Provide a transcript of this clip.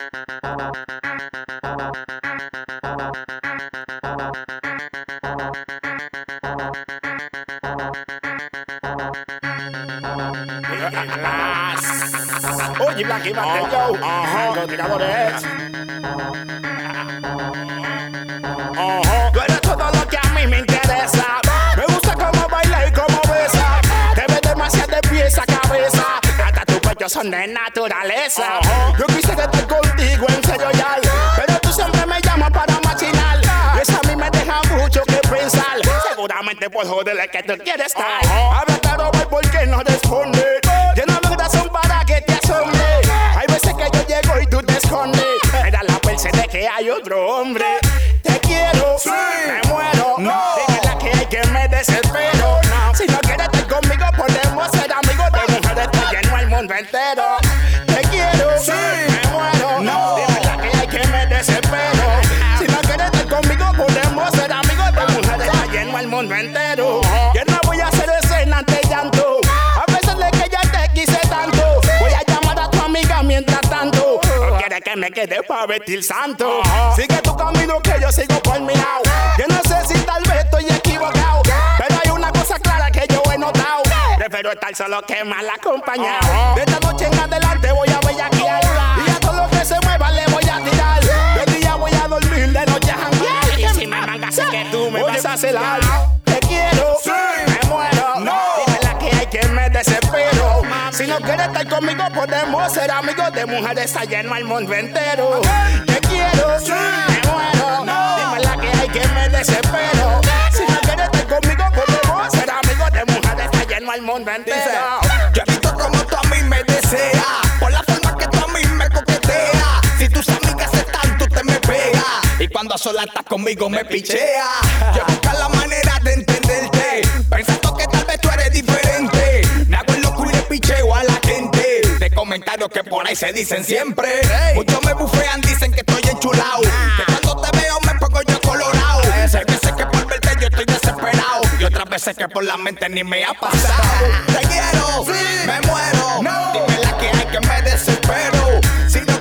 Oye, Blacky Martel, yo. Los tiradores. Tú eres todo lo que a mí me interesa. Me gusta cómo baila y cómo besa. Te ves demasiado de pies a cabeza. Hasta tus pechos son de naturaleza. Yo quisiera estar contigo en serio ya, pero tú siempre me llamas para machinar. Y eso a mí me deja mucho que pensar. Seguramente por joderle que tú quieres estar. Habla claro, voy, ¿por qué no responde? Llena de razón para que te asombre. Hay veces que yo llego y tú te escondes. Era la perse de que hay otro hombre. Te quiero, sí, me muero. No, dime la que hay que me desespero. No. Si no quieres estar conmigo, podemos ser amigos de mujeres. Te lleno el mundo entero. Te quiero, sí, me muero. No, dime la que hay que me desespero. Si no quieres estar conmigo, podemos ser amigos de mujeres. Te lleno el mundo entero. Yo no voy a hacer escena de llanto. A veces de que ya te quise tanto. Voy a llamar a tu amiga mientras tanto. No quieres que me quede pa' vestir santo. Sigue tu camino que yo sigo por mi lado. Yo no sé si tal vez estoy equivocado, pero hay una cosa clara que yo he notado. Prefiero estar solo que mal acompañado. De esta noche en adelante voy a bellaquear. Y a todo lo que se mueva le voy a tirar. De día voy a dormir, de noche a janguear. Y si me mangas sé que tú me vas a celar. Te quiero, sí, me muero. No, dime la que hay que me desespero. Si no quieres estar conmigo, podemos ser amigos de mujeres. Está lleno al mundo entero. Te quiero, sí, me muero. Dime la que hay que me desespero. Si no quieres estar conmigo, podemos ser amigos de mujeres. Está lleno al mundo entero. Yo he visto como tú a mí me deseas, por la forma que tú a mí me coqueteas. Si tus amigas están, tú te me pegas. Y cuando a solas estás conmigo me picheas. Yo busco la manera de entenderte, pensando que tal vez tú eres diferente. Me hago el loco y le picheo a la gente. De comentarios que por ahí se dicen siempre. Muchos me bufean, dicen que estoy enchulado, que cuando te veo me pongo yo colorado. Hay veces que por verte yo estoy desesperado, y otras veces que por la mente ni me ha pasado. Te quiero, sí, me muero. Dime la que hay que me desespero. Si no